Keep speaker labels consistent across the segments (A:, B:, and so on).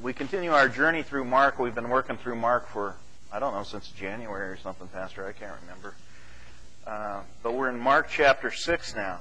A: We continue our journey through Mark. We've been working through Mark for, I don't know, since January or something, Pastor. I can't remember. But we're in Mark chapter 6 now.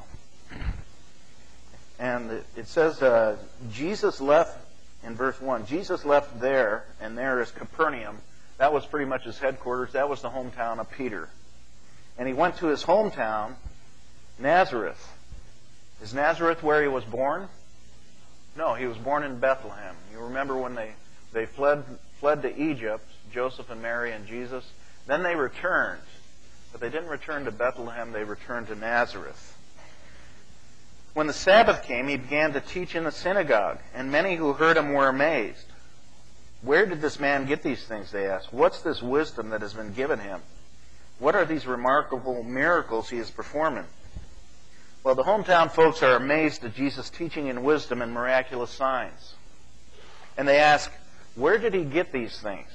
A: And it says, Jesus left, in verse 1, Jesus left there, and there is Capernaum. That was pretty much his headquarters. That was the hometown of Peter. And he went to his hometown, Nazareth. Is Nazareth where he was born? No, he was born in Bethlehem. You remember when they fled to Egypt, Joseph and Mary and Jesus. Then they returned. But they didn't return to Bethlehem. They returned to Nazareth. When the Sabbath came, he began to teach in the synagogue, and many who heard him were amazed. Where did this man get these things, they asked. What's this wisdom that has been given him? What are these remarkable miracles he is performing? Well, the hometown folks are amazed at Jesus' teaching in wisdom and miraculous signs. And they ask, where did he get these things?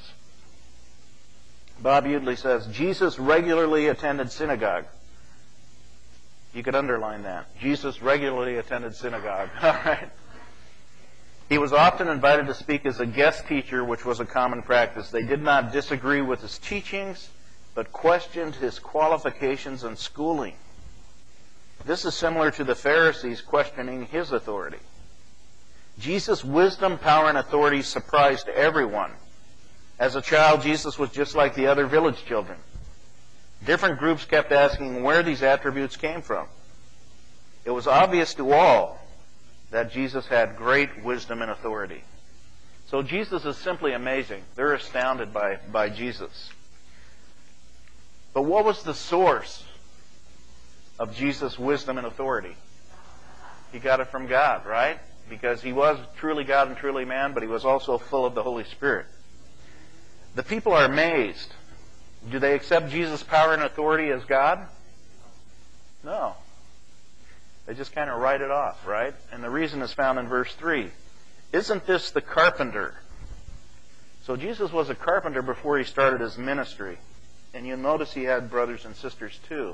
A: Bob Udley says, Jesus regularly attended synagogue. You could underline that. Jesus regularly attended synagogue. All right. He was often invited to speak as a guest teacher, which was a common practice. They did not disagree with his teachings, but questioned his qualifications and schooling. This is similar to the Pharisees questioning his authority. Jesus' wisdom, power, and authority surprised everyone. As a child, Jesus was just like the other village children. Different groups kept asking where these attributes came from. It was obvious to all that Jesus had great wisdom and authority. So Jesus is simply amazing. They're astounded by Jesus. But what was the source of Jesus' wisdom and authority? He got it from God, right? Because he was truly God and truly man, but he was also full of the Holy Spirit. The people are amazed. Do they accept Jesus' power and authority as God? No. They just kind of write it off, right? And the reason is found in verse 3. Isn't this the carpenter? So Jesus was a carpenter before he started his ministry. And you'll notice he had brothers and sisters too.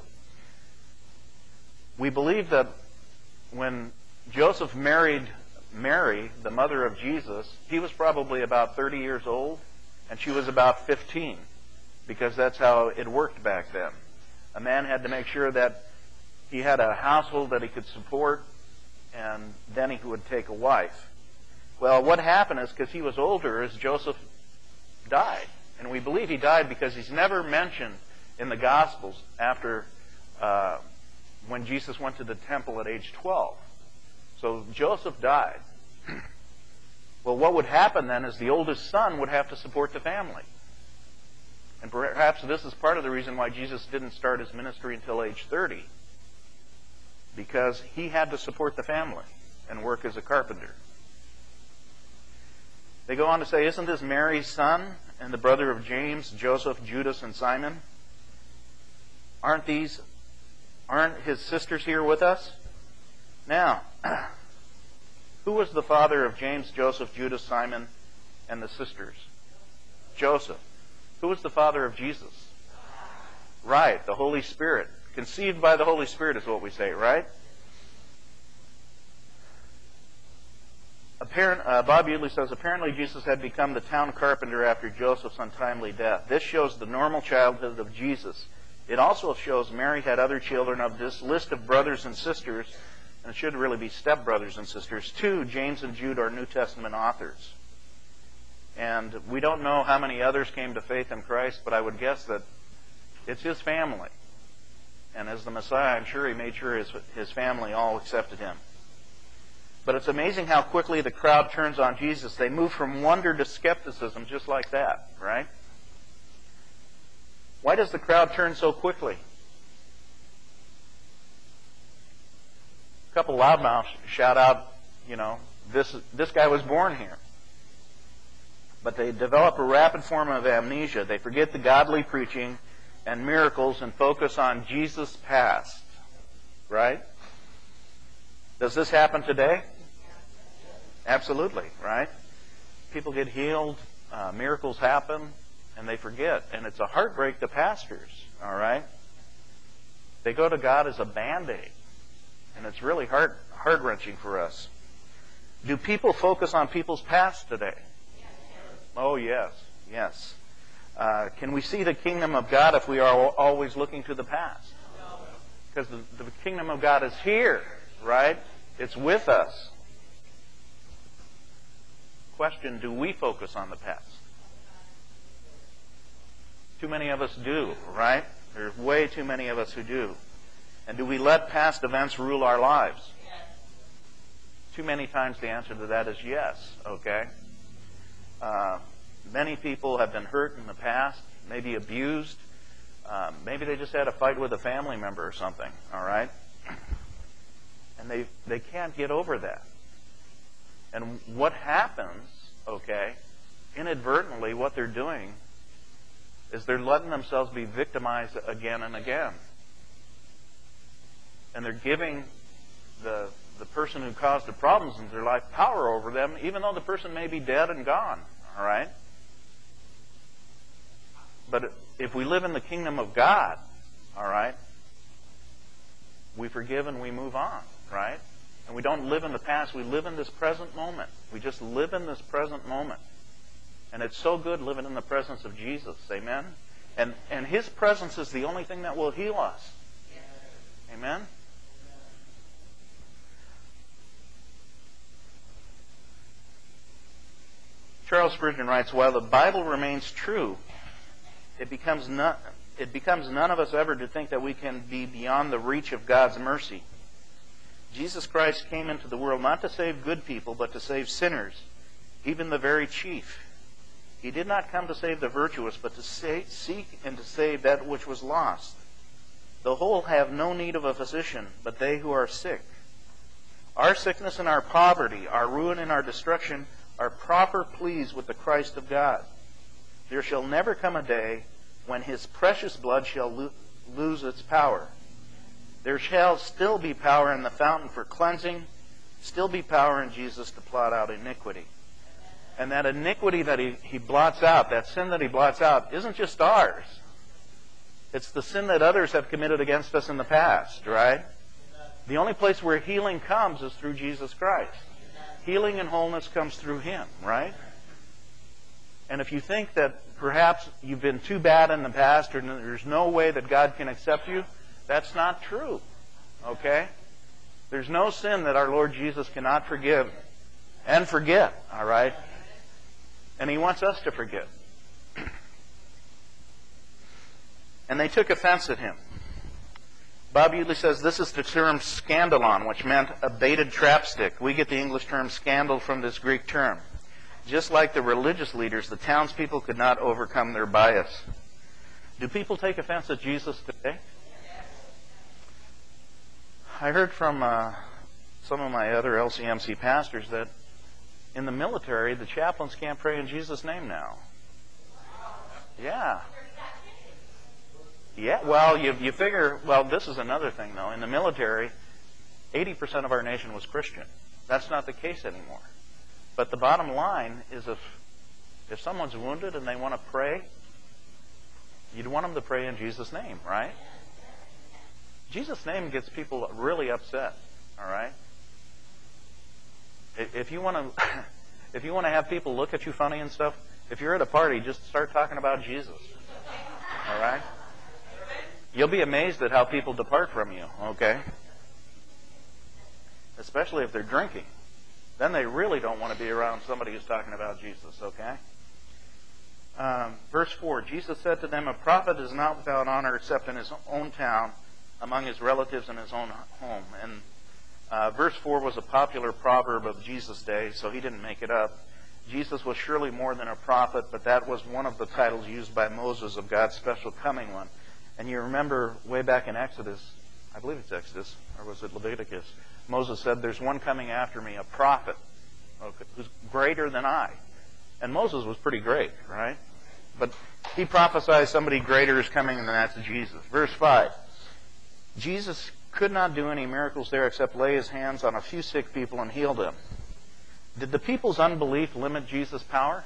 A: We believe that when Joseph married Mary, the mother of Jesus, he was probably about 30 years old, and she was about 15, because that's how it worked back then. A man had to make sure that he had a household that he could support, and then he would take a wife. Well, what happened is, because he was older, is Joseph died. And we believe he died because he's never mentioned in the Gospels after when Jesus went to the temple at age 12. So Joseph died. Well, what would happen then is the oldest son would have to support the family. And perhaps this is part of the reason why Jesus didn't start his ministry until age 30. Because he had to support the family and work as a carpenter. They go on to say, isn't this Mary's son and the brother of James, Joseph, Judas, and Simon? Aren't his sisters here with us? Now, who was the father of James, Joseph, Judas, Simon, and the sisters? Joseph. Who was the father of Jesus? Right, the Holy Spirit. Conceived by the Holy Spirit is what we say, right? Bob Udley says, apparently Jesus had become the town carpenter after Joseph's untimely death. This shows the normal childhood of Jesus. It also shows Mary had other children of this list of brothers and sisters, and it should really be stepbrothers and sisters. 2, James and Jude, are New Testament authors. And we don't know how many others came to faith in Christ, but I would guess that it's his family. And as the Messiah, I'm sure he made sure his family all accepted him. But it's amazing how quickly the crowd turns on Jesus. They move from wonder to skepticism just like that, right? Why does the crowd turn so quickly? A couple loudmouths shout out, this guy was born here. But they develop a rapid form of amnesia. They forget the godly preaching and miracles and focus on Jesus' past, right? Does this happen today? Absolutely, right? People get healed, miracles happen, and they forget. And it's a heartbreak to pastors, all right? They go to God as a Band-Aid, and it's really heart-wrenching for us. Do people focus on people's past today? Oh, yes. Yes. Can we see the kingdom of God if we are always looking to the past? Because the kingdom of God is here, right? It's with us. Question, do we focus on the past? Too many of us do, right? There's way too many of us who do. And do we let past events rule our lives? Yes. Too many times the answer to that is yes, okay? Many people have been hurt in the past, maybe abused. Maybe they just had a fight with a family member or something, all right? And they can't get over that. And what happens, okay, inadvertently what they're doing is they're letting themselves be victimized again and again. And they're giving the person who caused the problems in their life power over them, even though the person may be dead and gone, all right? But if we live in the kingdom of God, all right, we forgive and we move on, right? And we don't live in the past. We live in this present moment. We just live in this present moment. And it's so good living in the presence of Jesus. Amen? And His presence is the only thing that will heal us. Amen? Charles Spurgeon writes, while the Bible remains true, it becomes none of us ever to think that we can be beyond the reach of God's mercy. Jesus Christ came into the world not to save good people, but to save sinners, even the very chief. He did not come to save the virtuous, but to seek and to save that which was lost. The whole have no need of a physician, but they who are sick. Our sickness and our poverty, our ruin and our destruction, are proper pleas with the Christ of God. There shall never come a day when His precious blood shall lose its power. There shall still be power in the fountain for cleansing, still be power in Jesus to blot out iniquity. And that iniquity that he blots out, that sin that He blots out, isn't just ours. It's the sin that others have committed against us in the past, right? The only place where healing comes is through Jesus Christ. Healing and wholeness comes through Him, right? And if you think that perhaps you've been too bad in the past or there's no way that God can accept you, that's not true, okay? There's no sin that our Lord Jesus cannot forgive and forget, all right? And He wants us to forgive. And they took offense at Him. Bob Utley says this is the term scandalon, which meant a baited trapstick. We get the English term scandal from this Greek term. Just like the religious leaders, the townspeople could not overcome their bias. Do people take offense at Jesus today? I heard from some of my other LCMC pastors that in the military, the chaplains can't pray in Jesus' name now. Yeah. Yeah, well, you figure, well, this is another thing, though. In the military, 80% of our nation was Christian. That's not the case anymore. But the bottom line is if someone's wounded and they want to pray, you'd want them to pray in Jesus' name, right? Jesus' name gets people really upset, all right? If you want to have people look at you funny and stuff, if you're at a party, just start talking about Jesus, all right? You'll be amazed at how people depart from you, okay? Especially if they're drinking. Then they really don't want to be around somebody who's talking about Jesus, okay? Verse 4, Jesus said to them, a prophet is not without honor except in his own town, among his relatives in his own home. And verse 4 was a popular proverb of Jesus' day, so he didn't make it up. Jesus was surely more than a prophet, but that was one of the titles used by Moses of God's special coming one. And you remember way back in Exodus, I believe it's Exodus, or was it Leviticus? Moses said, there's one coming after me, a prophet, who's greater than I. And Moses was pretty great, right? But he prophesied somebody greater is coming, and that's Jesus. Verse 5, Jesus could not do any miracles there except lay His hands on a few sick people and heal them. Did the people's unbelief limit Jesus' power?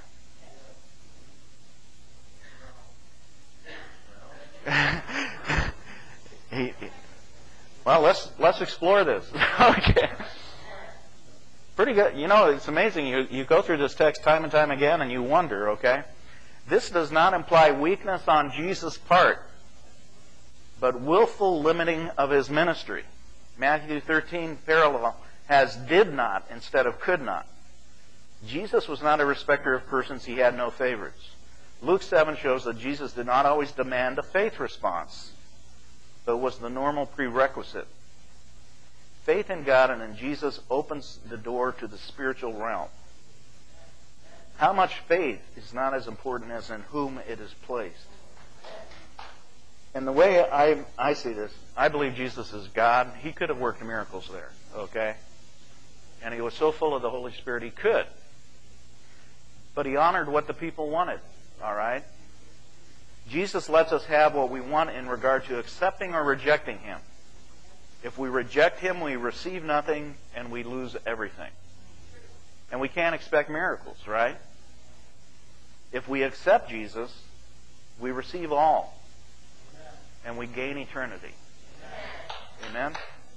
A: Well, let's explore this. Okay. Pretty good. You know, it's amazing. You go through this text time and time again, and you wonder, okay? This does not imply weakness on Jesus' part, but willful limiting of his ministry. Matthew 13 parallel has did not instead of could not. Jesus was not a respecter of persons. He had no favorites. Luke 7 shows that Jesus did not always demand a faith response, but was the normal prerequisite. Faith in God and in Jesus opens the door to the spiritual realm. How much faith is not as important as in whom it is placed. And the way I see this, I believe Jesus is God. He could have worked miracles there, okay? And he was so full of the Holy Spirit he could. But he honored what the people wanted, all right? Jesus lets us have what we want in regard to accepting or rejecting him. If we reject him, we receive nothing and we lose everything. And we can't expect miracles, right? If we accept Jesus, we receive all. And we gain eternity. Amen?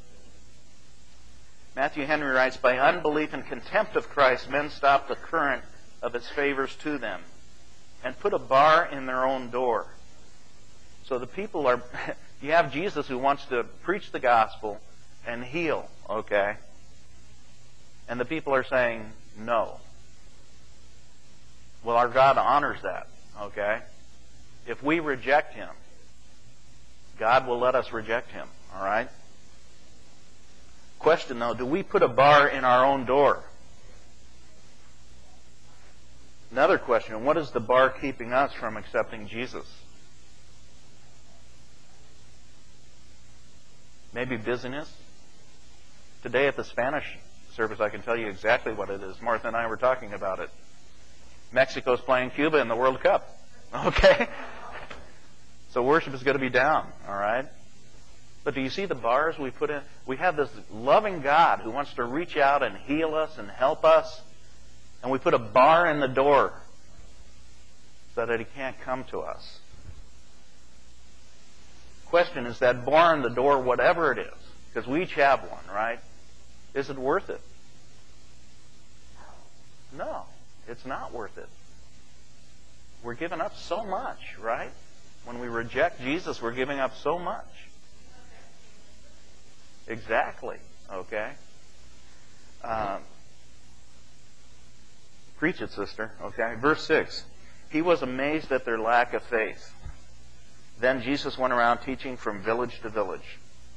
A: Matthew Henry writes, by unbelief and contempt of Christ, men stop the current of its favors to them and put a bar in their own door. So the people are... You have Jesus who wants to preach the gospel and heal, okay? And the people are saying, no. Well, our God honors that, okay? If we reject him, God will let us reject him, all right? Question, though, do we put a bar in our own door? Another question, what is the bar keeping us from accepting Jesus? Maybe busyness. Today at the Spanish service, I can tell you exactly what it is. Martha and I were talking about it. Mexico's playing Cuba in the World Cup. Okay? So worship is going to be down, all right? But do you see the bars we put in? We have this loving God who wants to reach out and heal us and help us, and we put a bar in the door so that he can't come to us. Question, is that bar in the door, whatever it is, because we each have one, right? Is it worth it? No, it's not worth it. We're giving up so much, right? When we reject Jesus, we're giving up so much. Exactly, okay? Preach it, sister, okay? Verse 6, he was amazed at their lack of faith. Then Jesus went around teaching from village to village.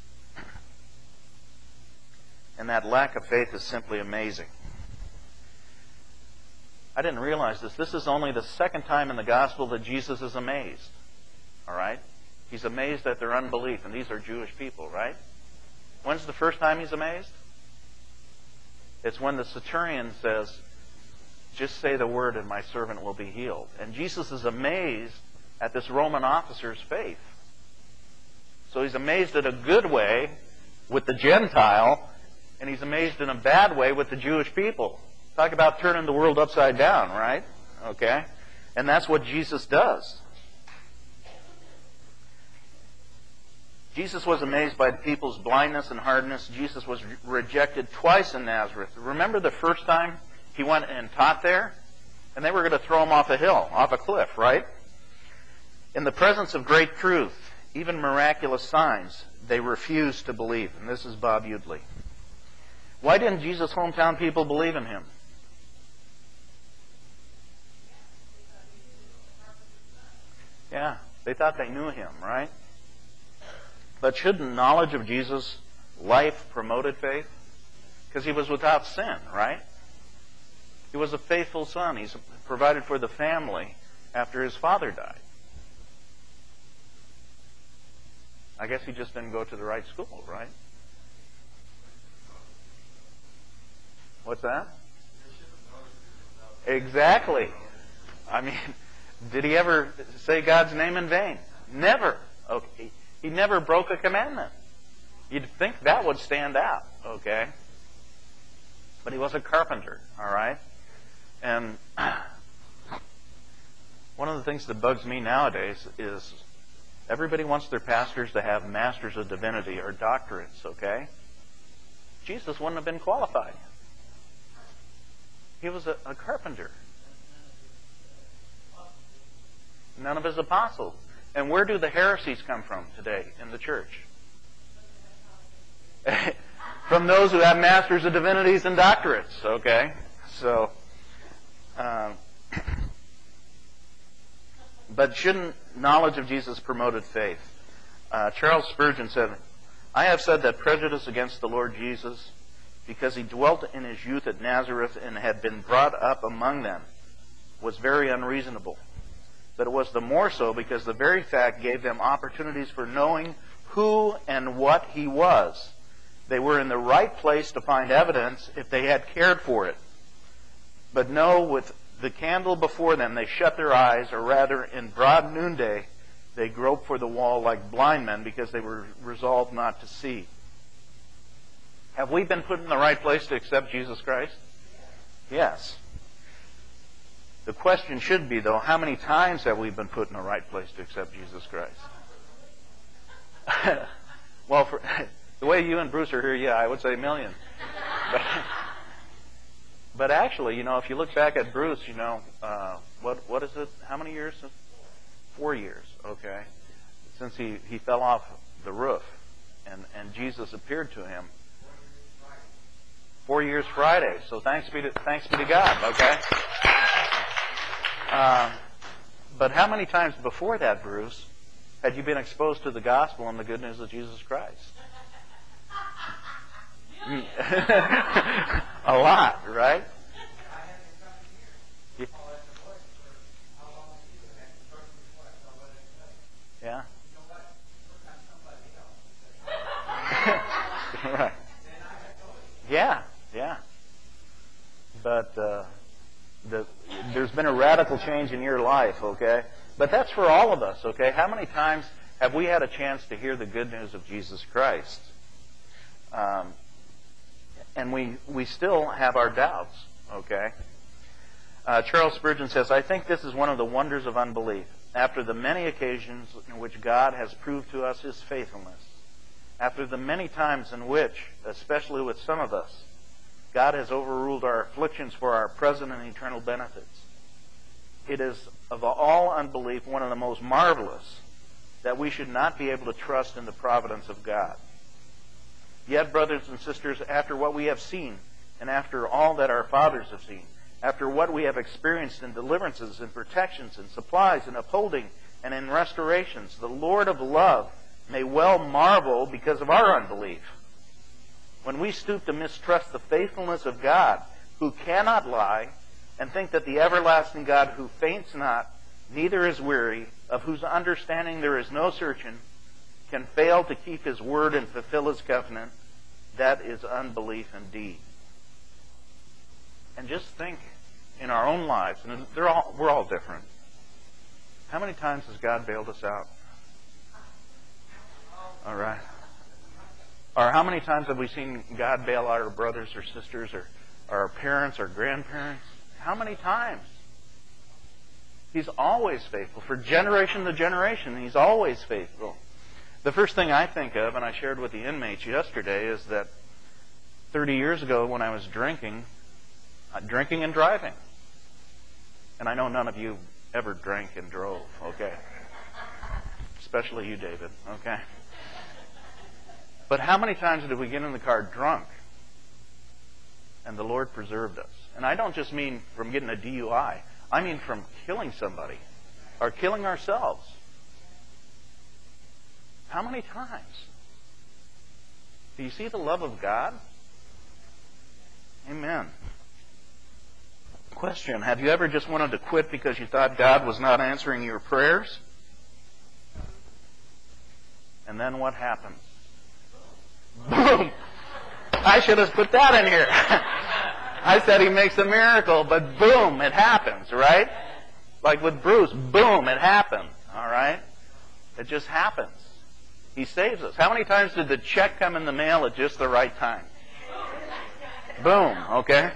A: And that lack of faith is simply amazing. I didn't realize this. This is only the second time in the gospel that Jesus is amazed. All right? He's amazed at their unbelief, and these are Jewish people, right? When's the first time he's amazed? It's when the centurion says, just say the word and my servant will be healed. And Jesus is amazed at this Roman officer's faith. So he's amazed in a good way with the Gentile, and he's amazed in a bad way with the Jewish people. Talk about turning the world upside down, right? Okay? And that's what Jesus does. Jesus was amazed by the people's blindness and hardness. Jesus was rejected twice in Nazareth. Remember the first time he went and taught there? And they were going to throw him off a hill, off a cliff, right? In the presence of great truth, even miraculous signs, they refused to believe. And this is Bob Udley. Why didn't Jesus' hometown people believe in him? Yeah, they thought they knew him, right? But shouldn't knowledge of Jesus' life promoted faith? Because he was without sin, right? He was a faithful son. He's provided for the family after his father died. I guess he just didn't go to the right school, right? What's that? Exactly. I mean, did he ever say God's name in vain? Never. Okay. He never broke a commandment. You'd think that would stand out, okay? But he was a carpenter, all right? And one of the things that bugs me nowadays is everybody wants their pastors to have masters of divinity or doctorates, okay? Jesus wouldn't have been qualified. He was a carpenter. None of his apostles. And where do the heresies come from today in the church? From those who have masters of divinities and doctorates, okay? So, but shouldn't knowledge of Jesus promoted faith? Charles Spurgeon said, "I have said that prejudice against the Lord Jesus, because he dwelt in his youth at Nazareth and had been brought up among them, was very unreasonable. But it was the more so because the very fact gave them opportunities for knowing who and what he was. They were in the right place to find evidence if they had cared for it. But no, with the candle before them, they shut their eyes, or rather, in broad noonday, they groped for the wall like blind men because they were resolved not to see." Have we been put in the right place to accept Jesus Christ? Yes. The question should be, though, how many times have we been put in the right place to accept Jesus Christ? Well, for the way you and Bruce are here, yeah, I would say a million. But actually, if you look back at Bruce, what is it? How many years? 4 years, okay, since he fell off the roof, and Jesus appeared to him. 4 years Friday. So thanks be to God, okay. But how many times before that, Bruce, had you been exposed to the gospel and the good news of Jesus Christ? A lot, right? Yeah. Right. Yeah. But there's been a radical change in your life, okay? But that's for all of us, okay? How many times have we had a chance to hear the good news of Jesus Christ? And we still have our doubts, okay? Charles Spurgeon says, "I think this is one of the wonders of unbelief. After the many occasions in which God has proved to us his faithfulness, after the many times in which, especially with some of us, God has overruled our afflictions for our present and eternal benefits, it is of all unbelief one of the most marvelous that we should not be able to trust in the providence of God. Yet, brothers and sisters, after what we have seen, and after all that our fathers have seen, after what we have experienced in deliverances and protections and supplies and upholding and in restorations, the Lord of love may well marvel because of our unbelief. When we stoop to mistrust the faithfulness of God, who cannot lie, and think that the everlasting God who faints not, neither is weary, of whose understanding there is no searching, can fail to keep his word and fulfill his covenant, that is unbelief indeed." And just think in our own lives, and we're all different. How many times has God bailed us out? All right. Or how many times have we seen God bail out our brothers or sisters or our parents or grandparents? How many times? He's always faithful. For generation to generation, he's always faithful. The first thing I think of, and I shared with the inmates yesterday, is that 30 years ago when I was drinking and driving. And I know none of you ever drank and drove, okay? Especially you, David, okay? But how many times did we get in the car drunk and the Lord preserved us? And I don't just mean from getting a DUI. I mean from killing somebody or killing ourselves. How many times? Do you see the love of God? Amen. Question: have you ever just wanted to quit because you thought God was not answering your prayers? And then what happens? Boom! I should have put that in here. I said he makes a miracle, but boom, it happens, right? Like with Bruce, boom, it happened, all right? It just happens. He saves us. How many times did the check come in the mail at just the right time? Boom, okay?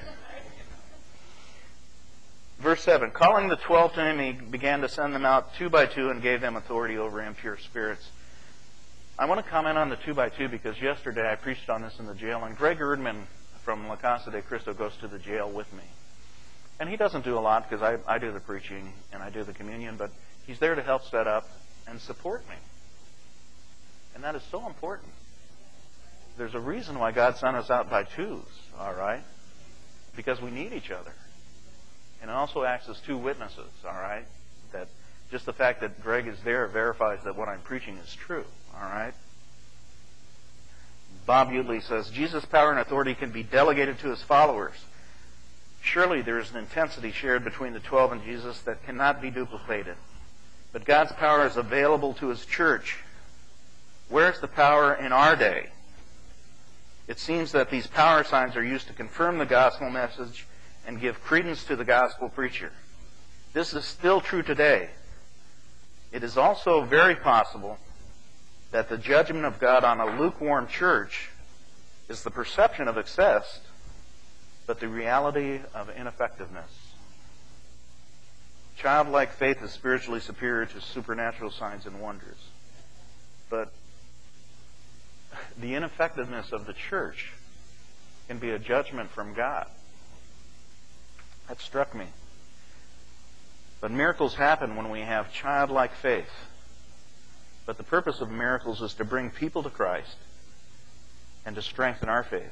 A: Verse 7, calling the 12 to him, he began to send them out 2 by 2 and gave them authority over impure spirits. I want to comment on the 2 by 2 because yesterday I preached on this in the jail, and Greg Erdman from La Casa de Cristo goes to the jail with me. And he doesn't do a lot because I do the preaching and I do the communion, but he's there to help set up and support me. And that is so important. There's a reason why God sent us out by twos, all right? Because we need each other. And it also acts as two witnesses, all right? That just the fact that Greg is there verifies that what I'm preaching is true, all right? Bob Utley says, Jesus' power and authority can be delegated to his followers. Surely there is an intensity shared between the 12 and Jesus that cannot be duplicated. But God's power is available to his church. Where's the power in our day? It seems that these power signs are used to confirm the gospel message and give credence to the gospel preacher. This is still true today. It is also very possible that the judgment of God on a lukewarm church is the perception of excess, but the reality of ineffectiveness. Childlike faith is spiritually superior to supernatural signs and wonders. But the ineffectiveness of the church can be a judgment from God. That struck me. But miracles happen when we have childlike faith. But the purpose of miracles is to bring people to Christ and to strengthen our faith.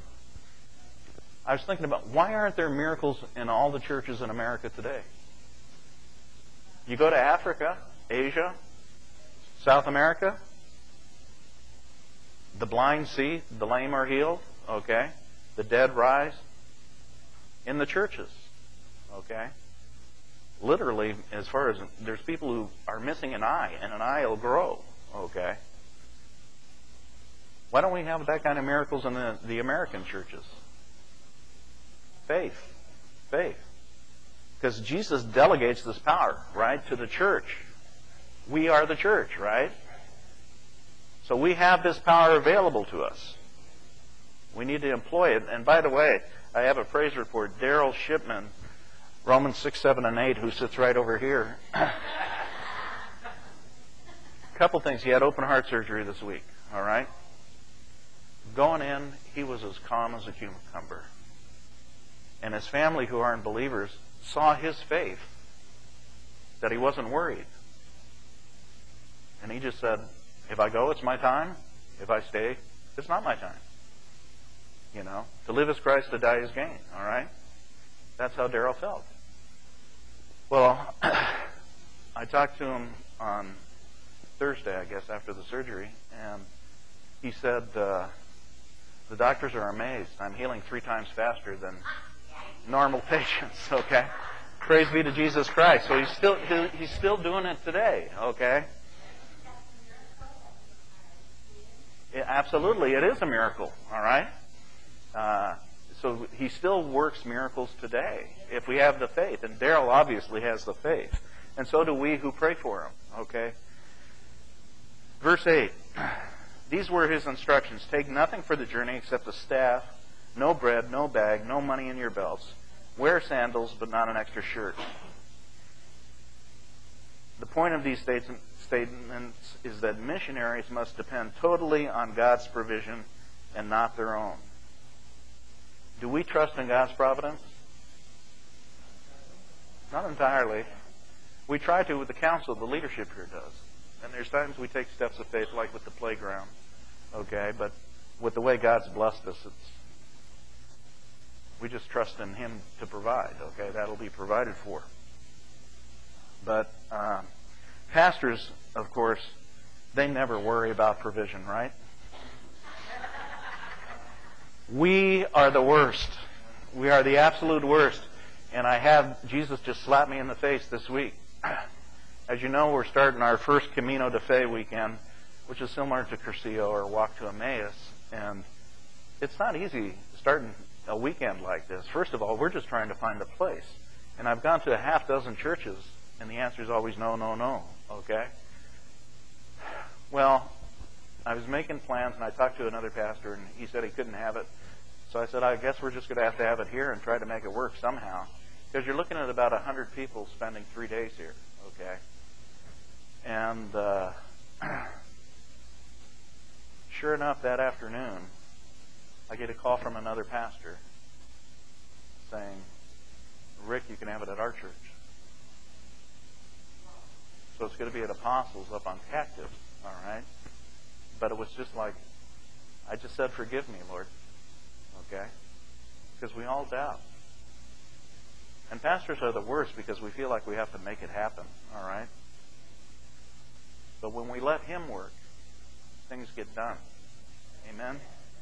A: I was thinking about, why aren't there miracles in all the churches in America today? You go to Africa, Asia, South America, the blind see, the lame are healed, okay? The dead rise in the churches, okay? Literally, as far as, there's people who are missing an eye, and an eye will grow, okay? Why don't we have that kind of miracles in the American churches? Faith. Faith. Because Jesus delegates this power, right, to the church. We are the church, right? So we have this power available to us. We need to employ it. And by the way, I have a praise report. Daryl Shipman, Romans 6, 7, and 8, who sits right over here. A couple things. He had open heart surgery this week, all right? Going in, he was as calm as a cucumber. And his family, who aren't believers, saw his faith, that he wasn't worried. And he just said, if I go, it's my time. If I stay, it's not my time. You know, to live is Christ, to die is gain, all right? That's how Daryl felt. Well, I talked to him on Thursday, I guess, after the surgery, and he said, the doctors are amazed. I'm healing 3 times faster than normal patients, okay? Praise be to Jesus Christ. So he's still doing it today, okay? Absolutely, it is a miracle, all right? So he still works miracles today if we have the faith. And Daryl obviously has the faith. And so do we who pray for him, okay? Verse 8. These were his instructions. Take nothing for the journey except a staff, no bread, no bag, no money in your belts. Wear sandals, but not an extra shirt. The point of these statements is that missionaries must depend totally on God's provision and not their own. Do we trust in God's providence? Not entirely. We try to with the council. The leadership here does. And there's times we take steps of faith, like with the playground. Okay, but with the way God's blessed us, we just trust in Him to provide. Okay, that'll be provided for. But pastors, of course, they never worry about provision, right? We are the worst. We are the absolute worst. And Jesus just slapped me in the face this week. As you know, we're starting our first Camino de Fe weekend, which is similar to Cursillo or Walk to Emmaus. And it's not easy starting a weekend like this. First of all, we're just trying to find a place. And I've gone to a half dozen churches, and the answer is always no, no, no. Okay? Well, I was making plans, and I talked to another pastor, and he said he couldn't have it. So I said, I guess we're just going to have it here and try to make it work somehow. Because you're looking at about 100 people spending 3 days here. Okay? And sure enough, that afternoon, I get a call from another pastor saying, Rick, you can have it at our church. So it's going to be at Apostles up on Cactus, all right? But it was just like, I just said, forgive me, Lord, okay? Because we all doubt. And pastors are the worst because we feel like we have to make it happen, all right? But when we let Him work, things get done. Amen?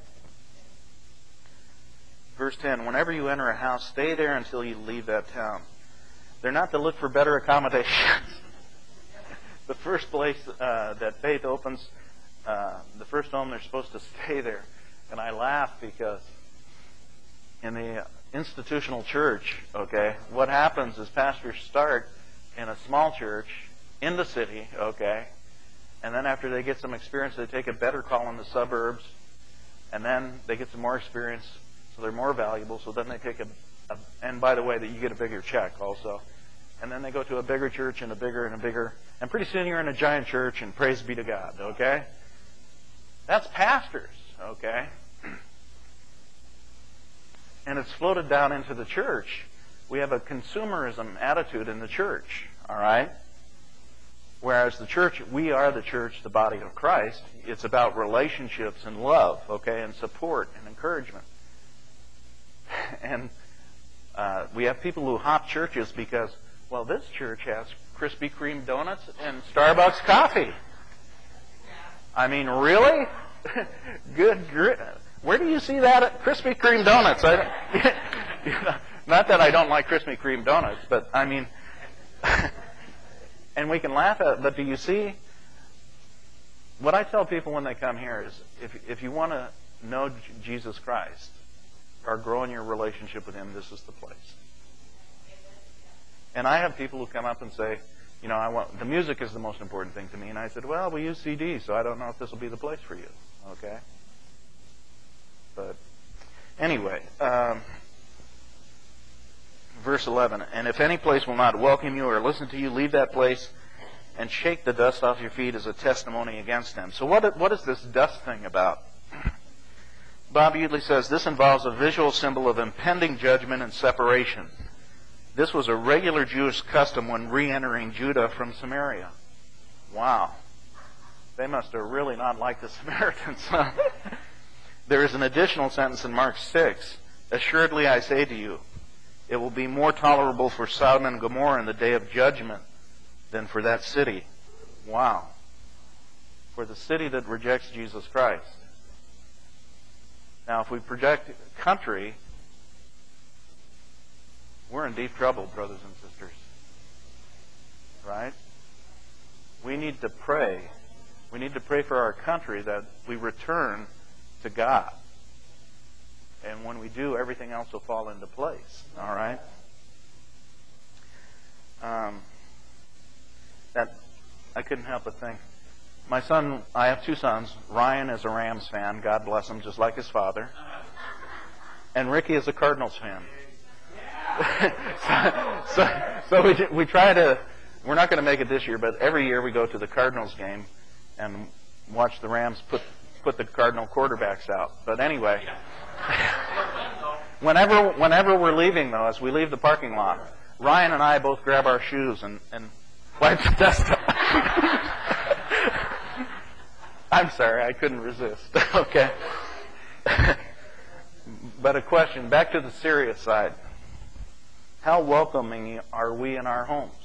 A: Verse 10, whenever you enter a house, stay there until you leave that town. They're not to look for better accommodations. The first place that faith opens, the first home, they're supposed to stay there. And I laugh because in the institutional church, okay, what happens is pastors start in a small church in the city, okay, and then after they get some experience, they take a better call in the suburbs, and then they get some more experience, so they're more valuable, so then they take and by the way, that you get a bigger check also. And then they go to a bigger church and a bigger and a bigger, and pretty soon you're in a giant church, and praise be to God, okay? That's pastors, okay? And it's floated down into the church. We have a consumerism attitude in the church, all right? Whereas the church, we are the church, the body of Christ. It's about relationships and love, okay, and support and encouragement. And we have people who hop churches because, well, this church has Krispy Kreme donuts and Starbucks coffee. I mean, really? Where do you see that at Krispy Kreme donuts? Not that I don't like Krispy Kreme donuts, but I mean, and we can laugh at it, but do you see? What I tell people when they come here is, if you want to know Jesus Christ or grow in your relationship with Him, this is the place. And I have people who come up and say, you know, the music is the most important thing to me. And I said, well, we use CDs, so I don't know if this will be the place for you. Okay? But anyway, verse 11, and if any place will not welcome you or listen to you, leave that place and shake the dust off your feet as a testimony against them. So what is this dust thing about? Bob Utley says this involves a visual symbol of impending judgment and separation. This was a regular Jewish custom when re-entering Judah from Samaria. Wow. They must have really not liked the Samaritans. There is an additional sentence in Mark 6. Assuredly I say to you, it will be more tolerable for Sodom and Gomorrah in the day of judgment than for that city. Wow. For the city that rejects Jesus Christ. Now, if we project country, we're in deep trouble, brothers and sisters. Right? We need to pray. We need to pray for our country that we return to God. And when we do, everything else will fall into place. All right? That I couldn't help but think. My son, I have two sons. Ryan is a Rams fan. God bless him, just like his father. And Ricky is a Cardinals fan. so we try to, we're not going to make it this year, but every year we go to the Cardinals game and watch the Rams put the Cardinal quarterbacks out. But anyway, whenever we're leaving, though, as we leave the parking lot, Ryan and I both grab our shoes and wipe the dust off. I'm sorry, I couldn't resist. Okay. But a question, back to the serious side. How welcoming are we in our homes?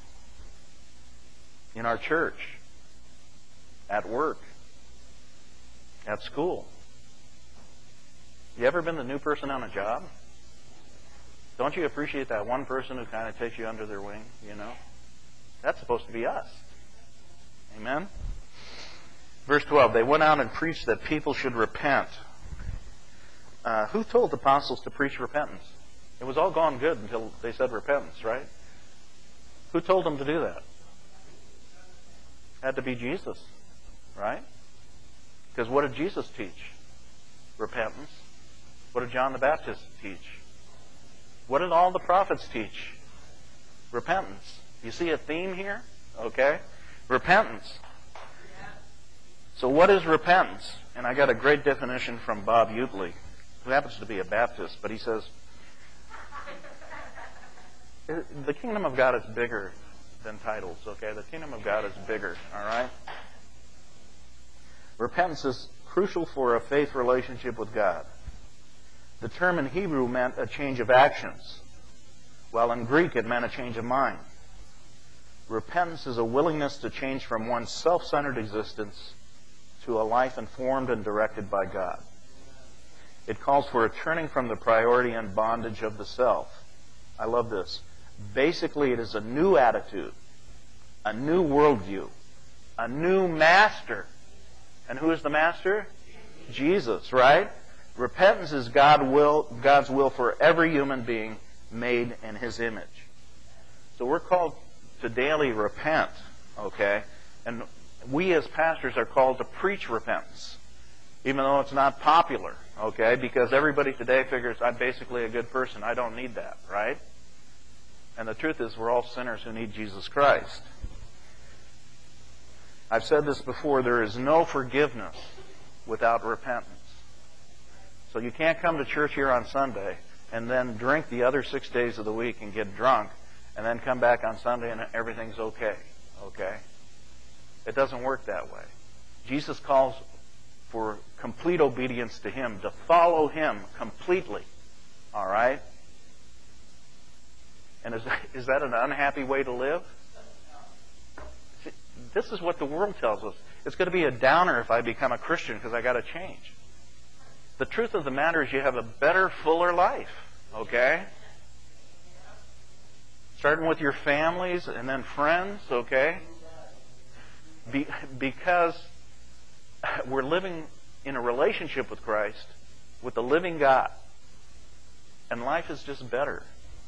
A: In our church? At work? At school? You ever been the new person on a job? Don't you appreciate that one person who kind of takes you under their wing, you know? That's supposed to be us. Amen? Verse 12, they went out and preached that people should repent. Who told the apostles to preach repentance? It was all gone good until they said repentance, right? Who told them to do that? Had to be Jesus, right? Because what did Jesus teach? Repentance. What did John the Baptist teach? What did all the prophets teach? Repentance. You see a theme here? Okay? Repentance. So what is repentance? And I got a great definition from Bob Utley, who happens to be a Baptist, but he says, The kingdom of God is bigger than titles, okay? The kingdom of God is bigger, all right? Repentance is crucial for a faith relationship with God. The term in Hebrew meant a change of actions, while in Greek it meant a change of mind. Repentance is a willingness to change from one's self-centered existence to a life informed and directed by God. It calls for a turning from the priority and bondage of the self. I love this. Basically, it is a new attitude, a new worldview, a new master. And who is the master? Jesus, right? Repentance is God's will for every human being made in His image. So we're called to daily repent, okay? And we as pastors are called to preach repentance, even though it's not popular, okay? Because everybody today figures, I'm basically a good person. I don't need that, right? And the truth is, we're all sinners who need Jesus Christ. I've said this before, there is no forgiveness without repentance. So you can't come to church here on Sunday and then drink the other 6 days of the week and get drunk and then come back on Sunday and everything's okay. Okay? It doesn't work that way. Jesus calls for complete obedience to Him, to follow Him completely. All right? And is that an unhappy way to live? This is what the world tells us. It's going to be a downer if I become a Christian because I got to change. The truth of the matter is you have a better, fuller life. Okay? Starting with your families and then friends, okay? Because we're living in a relationship with Christ, with the living God. And life is just better.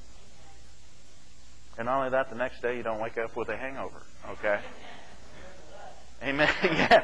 A: And not only that, the next day you don't wake up with a hangover, okay? Amen. Yeah.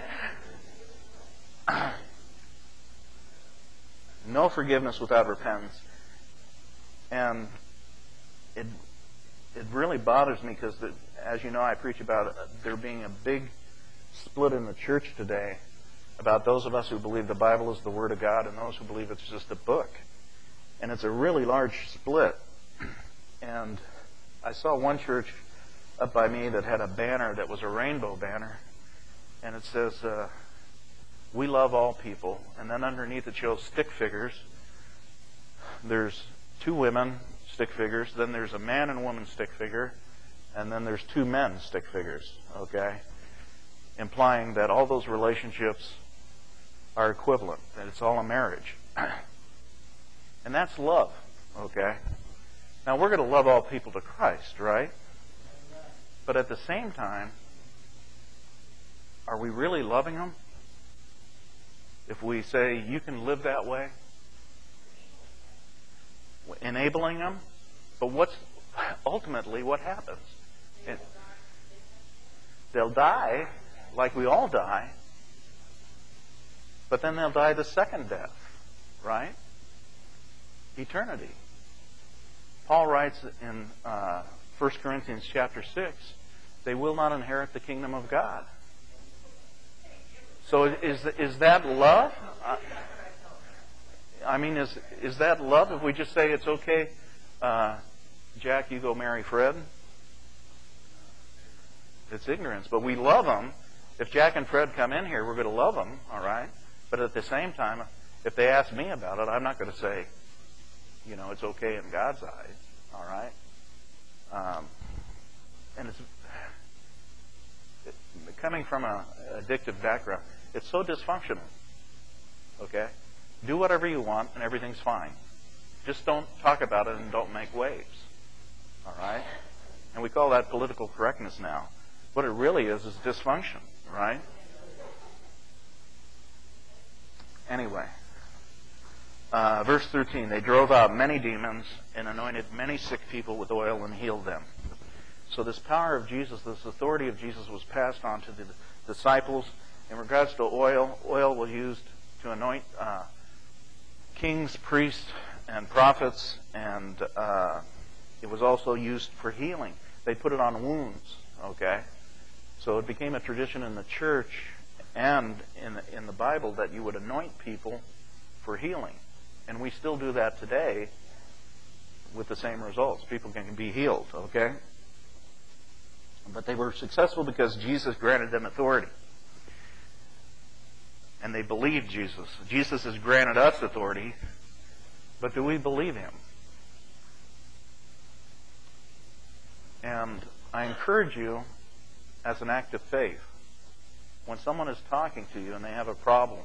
A: No forgiveness without repentance. And it really bothers me because, as you know, I preach about there being a big split in the church today about those of us who believe the Bible is the Word of God and those who believe it's just a book. And it's a really large split. And I saw one church up by me that had a banner that was a rainbow banner. And it says, we love all people. And then underneath it shows stick figures. There's 2 women stick figures. Then there's a man and woman stick figure. And then there's 2 men stick figures. Okay? Implying that all those relationships are equivalent. That it's all a marriage. And that's love. Okay? Now we're going to love all people to Christ, right? But at the same time, are we really loving them? If we say, you can live that way? Enabling them? But ultimately what happens? They'll die, like we all die, but then they'll die the second death, right? Eternity. Paul writes in 1 Corinthians chapter 6, they will not inherit the kingdom of God. So is that love? I mean, is that love if we just say it's okay, Jack, you go marry Fred? It's ignorance. But we love them. If Jack and Fred come in here, we're going to love them, all right? But at the same time, if they ask me about it, I'm not going to say, it's okay in God's eyes, all right? And it's coming from an addictive background. It's so dysfunctional. Okay? Do whatever you want and everything's fine. Just don't talk about it and don't make waves. All right? And we call that political correctness now. What it really is dysfunction, right? Anyway. Verse 13, they drove out many demons and anointed many sick people with oil and healed them. So this power of Jesus, this authority of Jesus was passed on to the disciples. In regards to oil was used to anoint kings, priests, and prophets, and it was also used for healing. They put it on wounds, okay? So it became a tradition in the church and in the Bible that you would anoint people for healing. And we still do that today. with the same results. People can be healed, okay? But they were successful because Jesus granted them authority. And they believed Jesus. Jesus has granted us authority, but do we believe him? And I encourage you, as an act of faith, when someone is talking to you and they have a problem,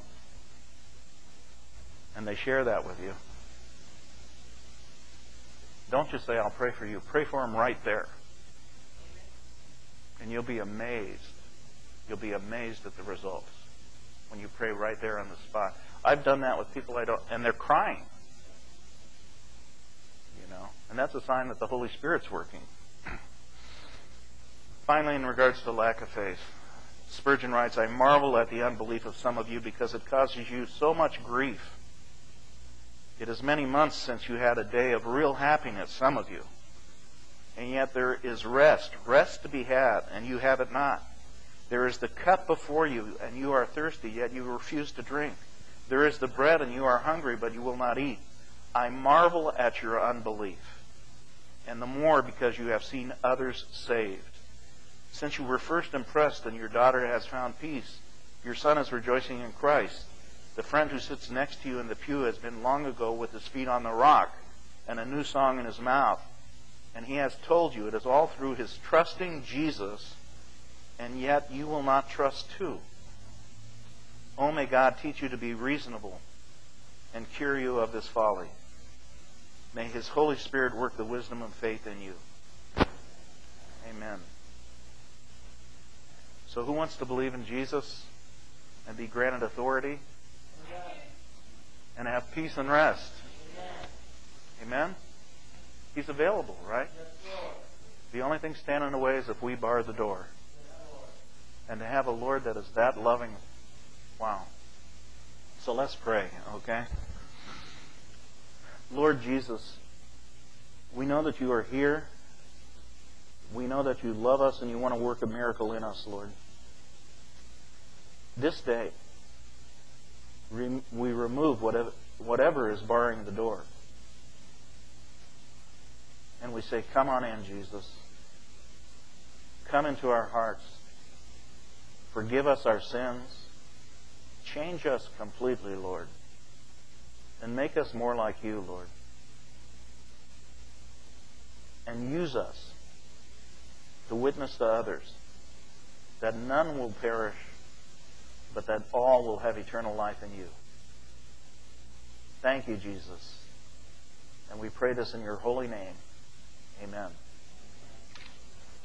A: and they share that with you, don't just say, I'll pray for you. Pray for them right there. And you'll be amazed. You'll be amazed at the results when you pray right there on the spot. I've done that with people and they're crying. And that's a sign that the Holy Spirit's working. Finally, in regards to lack of faith, Spurgeon writes, I marvel at the unbelief of some of you because it causes you so much grief. It is many months since you had a day of real happiness, some of you. And yet there is rest to be had, and you have it not. There is the cup before you, and you are thirsty, yet you refuse to drink. There is the bread, and you are hungry, but you will not eat. I marvel at your unbelief, and the more because you have seen others saved. Since you were first impressed and your daughter has found peace, your son is rejoicing in Christ. The friend who sits next to you in the pew has been long ago with his feet on the rock and a new song in his mouth. And he has told you it is all through his trusting Jesus, and yet you will not trust too. Oh, may God teach you to be reasonable and cure you of this folly. May his Holy Spirit work the wisdom of faith in you. Amen. So who wants to believe in Jesus and be granted authority and have peace and rest? Amen? He's available, right? The only thing standing in the way is if we bar the door. And to have a Lord that is that loving, wow. So let's pray, okay? Lord Jesus, we know that you are here. We know that you love us and you want to work a miracle in us, Lord. This day, we remove whatever is barring the door. And we say, come on in, Jesus. Come into our hearts. Forgive us our sins. Change us completely, Lord. And make us more like you, Lord. And use us to witness to others that none will perish, but that all will have eternal life in you. Thank you, Jesus. And we pray this in your holy name. Amen.